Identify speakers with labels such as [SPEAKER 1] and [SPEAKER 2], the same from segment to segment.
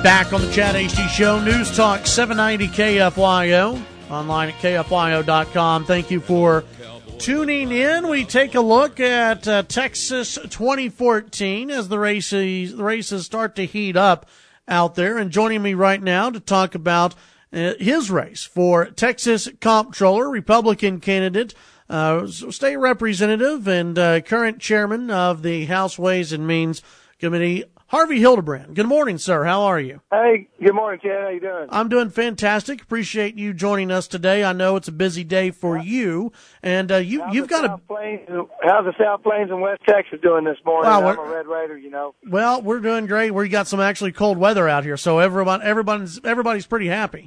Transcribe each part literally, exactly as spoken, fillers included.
[SPEAKER 1] Back on the Chad H D Show, News Talk seven ninety K F Y O, online at K F Y O dot com. Thank you for tuning in. We take a look at uh, Texas twenty fourteen as the races, the races start to heat up out there. And joining me right now to talk about uh, his race for Texas Comptroller, Republican candidate, uh, state representative, and uh, current chairman of the House Ways and Means Committee, Harvey Hildebrand. Good morning, sir. How are you?
[SPEAKER 2] Hey, good morning, Chad. How you doing?
[SPEAKER 1] I'm doing fantastic. Appreciate you joining us today. I know it's a busy day for you, and uh, you, you've got
[SPEAKER 2] a. Plains, how's the South Plains and West Texas doing this morning?
[SPEAKER 1] Wow,
[SPEAKER 2] I'm a Red Raider, you know.
[SPEAKER 1] Well, we're doing great. We got some actually cold weather out here, so everyone, everybody's, everybody's pretty happy.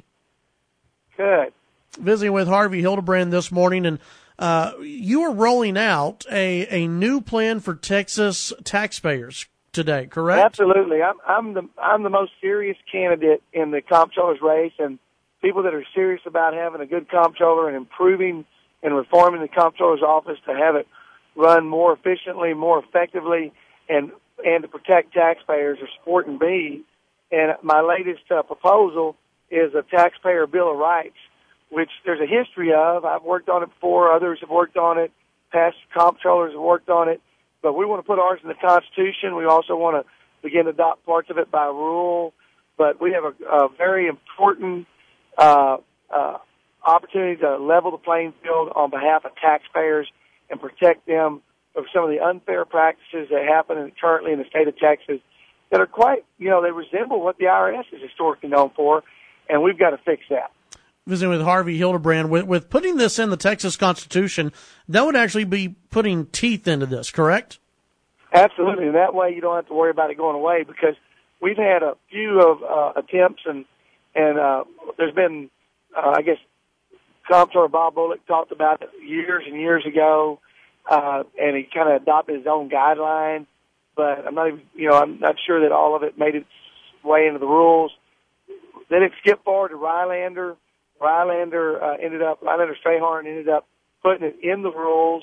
[SPEAKER 2] Good.
[SPEAKER 1] Visiting with Harvey Hildebrand this morning, and uh, you are rolling out a, a new plan for Texas taxpayers today, correct?
[SPEAKER 2] Absolutely. I'm, I'm the I'm the most serious candidate in the comptroller's race, and people that are serious about having a good comptroller and improving and reforming the comptroller's office to have it run more efficiently, more effectively, and and to protect taxpayers are supporting me. And my latest uh, proposal is a taxpayer bill of rights, which there's a history of. I've worked on it before. Others have worked on it. Past comptrollers have worked on it. But we want to put ours in the Constitution. We also want to begin to adopt parts of it by rule. But we have a, a very important uh, uh, opportunity to level the playing field on behalf of taxpayers and protect them from some of the unfair practices that happen in, currently in the state of Texas that are quite, you know, they resemble what the I R S is historically known for, and we've got to fix that.
[SPEAKER 1] Visiting with Harvey Hildebrand, with, with putting this in the Texas Constitution, that would actually be putting teeth into this, correct?
[SPEAKER 2] Absolutely, and that way you don't have to worry about it going away, because we've had a few of uh, attempts, and and uh, there's been, uh, I guess, Comptroller Bob Bullock talked about it years and years ago, uh, and he kind of adopted his own guideline, but I'm not even, you know, I'm not sure that all of it made its way into the rules. Then it skipped forward to Rylander. Rylander uh, ended up, Rylander Strayhorn ended up putting it in the rules,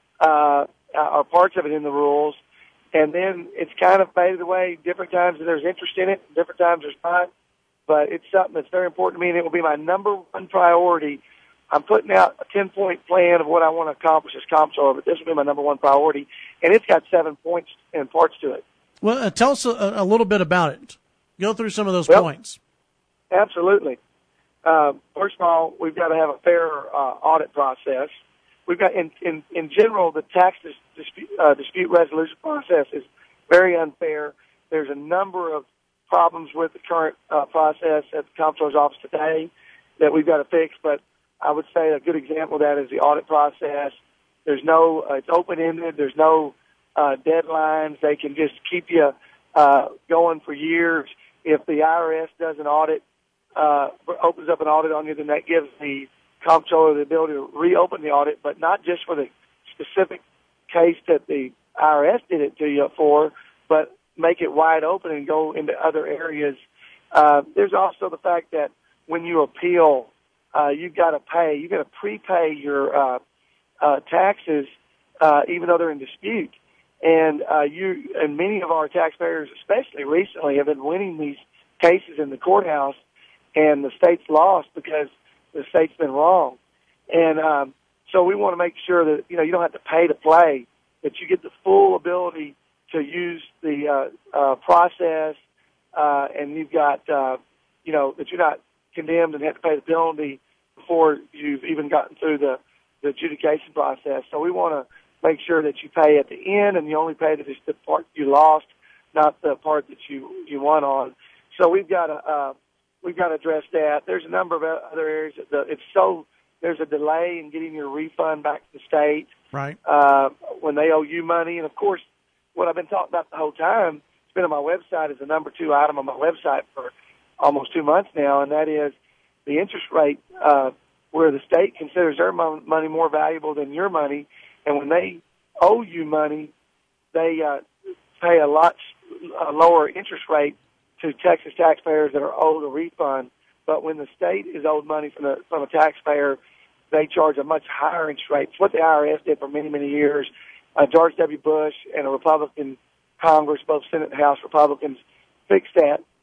[SPEAKER 2] uh, or parts of it in the rules, and then it's kind of faded away. Different times there's interest in it, different times there's not, but it's something that's very important to me, and it will be my number one priority. I'm putting out a ten-point plan of what I want to accomplish as comptroller, but this will be my number one priority, and it's got seven points and parts to it.
[SPEAKER 1] Well, uh, tell us a, a little bit about it. Go through some of those
[SPEAKER 2] well,
[SPEAKER 1] points.
[SPEAKER 2] Absolutely. Uh, first of all, we've got to have a fair uh, audit process. We've got, in, in, in general, the tax dis- dispute, uh, dispute resolution process is very unfair. There's a number of problems with the current uh, process at the comptroller's office today that we've got to fix, but I would say a good example of that is the audit process. There's no, uh, it's open-ended. There's no uh, deadlines. They can just keep you uh, going for years. If the I R S does an audit, uh, opens up an audit on you, then that gives the comptroller the ability to reopen the audit, but not just for the specific case that the I R S did it to you for, but make it wide open and go into other areas. Uh, there's also the fact that when you appeal, uh, you've got to pay, you've got to prepay your uh, uh, taxes, uh, even though they're in dispute. And uh, you and many of our taxpayers, especially recently, have been winning these cases in the courthouse, and the state's lost because the state's been wrong. And um, so we want to make sure that, you know, you don't have to pay to play, that you get the full ability to use the uh, uh, process, uh, and you've got, uh, you know, that you're not condemned and have to pay the penalty before you've even gotten through the, the adjudication process. So we want to make sure that you pay at the end, and you only pay the, the part you lost, not the part that you, you won on. So we've got to, uh, we've got to address that. There's a number of other areas that the, it's so, there's a delay in getting your refund back to the state.
[SPEAKER 1] Right.
[SPEAKER 2] Uh, when they owe you money. And of course, what I've been talking about the whole time, it's been on my website as the number two item on my website for almost two months now, and that is the interest rate, uh, where the state considers their money more valuable than your money. And when they owe you money, they uh, pay a lot a lower interest rate to Texas taxpayers that are owed a refund. But when the state is owed money from, the, from a taxpayer, they charge a much higher interest rate. It's what the I R S did for many, many years. Uh, George W. Bush and a Republican Congress, both Senate and House Republicans, fixed that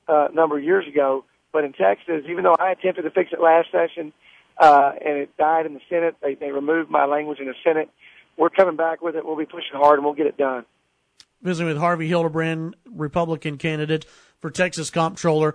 [SPEAKER 2] uh, a number of years ago. But in Texas, even though I attempted to fix it last session uh, and it died in the Senate, they, they removed my language in the Senate. We're coming back with it. We'll be pushing hard, and we'll get it done.
[SPEAKER 1] Visiting with Harvey Hildebrand, Republican candidate for Texas Comptroller.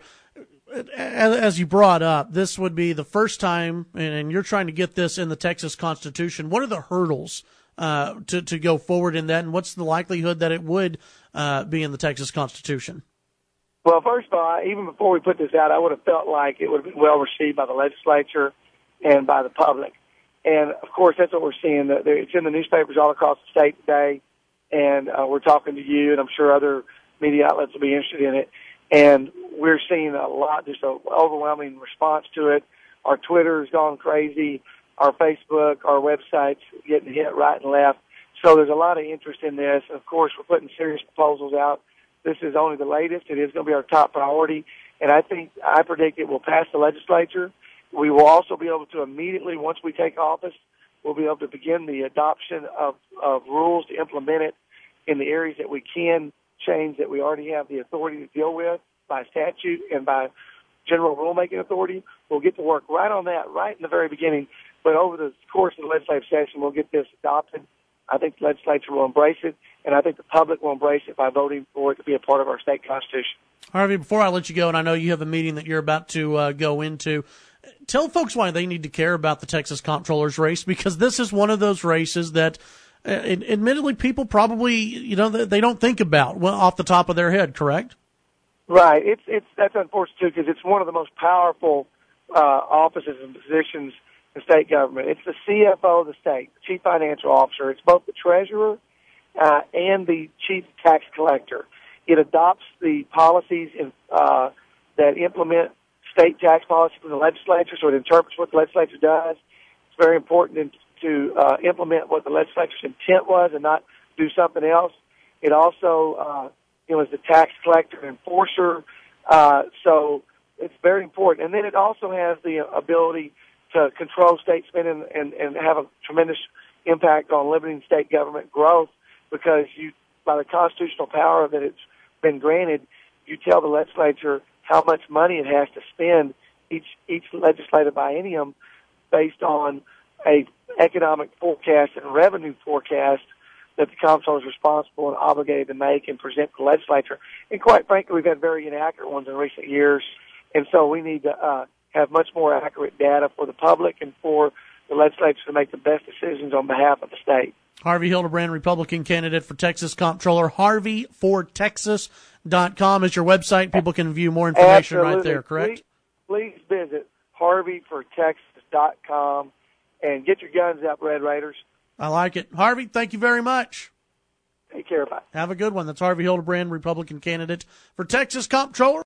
[SPEAKER 1] As you brought up, this would be the first time, and you're trying to get this in the Texas Constitution. What are the hurdles uh, to, to go forward in that, and what's the likelihood that it would uh, be in the Texas Constitution?
[SPEAKER 2] Well, first of all, even before we put this out, I would have felt like it would have been well received by the legislature and by the public. And, of course, that's what we're seeing. It's in the newspapers all across the state today, and uh, we're talking to you, and I'm sure other media outlets will be interested in it. And we're seeing a lot, just an overwhelming response to it. Our Twitter's gone crazy. Our Facebook, our website's getting hit right and left. So there's a lot of interest in this. Of course, we're putting serious proposals out. This is only the latest. It is going to be our top priority. And I think, I predict it will pass the legislature. We will also be able to immediately, once we take office, we'll be able to begin the adoption of, of rules to implement it in the areas that we can change, that we already have the authority to deal with by statute and by general rulemaking authority. We'll get to work right on that right in the very beginning. But over the course of the legislative session, we'll get this adopted. I think the legislature will embrace it, and I think the public will embrace it by voting for it to be a part of our state constitution.
[SPEAKER 1] Harvey, before I let you go, and I know you have a meeting that you're about to uh, go into, tell folks why they need to care about the Texas Comptroller's race, because this is one of those races that, uh, admittedly, people probably, you know, they don't think about well, off the top of their head, correct?
[SPEAKER 2] Right. It's it's that's unfortunate, too, because it's one of the most powerful uh, offices and positions in state government. It's the C F O of the state, the chief financial officer. It's both the treasurer uh, and the chief tax collector. It adopts the policies in, uh, that implement state tax policy from the legislature, so it interprets what the legislature does. It's very important to uh, implement what the legislature's intent was and not do something else. It also, uh, you know, is the tax collector and enforcer, uh, so it's very important. And then it also has the ability to control state spending and, and have a tremendous impact on limiting state government growth, because you, by the constitutional power that it's been granted, you tell the legislature how much money it has to spend each each legislative biennium based on a economic forecast and revenue forecast that the comptroller is responsible and obligated to make and present to the legislature. And quite frankly, we've had very inaccurate ones in recent years, and so we need to uh, have much more accurate data for the public and for the legislature to make the best decisions on behalf of the state.
[SPEAKER 1] Harvey Hildebrand, Republican candidate for Texas Comptroller. Harvey for Texas dot com is your website. People can view more information
[SPEAKER 2] Absolutely.
[SPEAKER 1] right there, correct?
[SPEAKER 2] Please, please visit Harvey for Texas dot com and get your guns up, Red Raiders.
[SPEAKER 1] I like it. Harvey, thank you very much.
[SPEAKER 2] Take care, bye.
[SPEAKER 1] Have a good one. That's Harvey Hildebrand, Republican candidate for Texas Comptroller.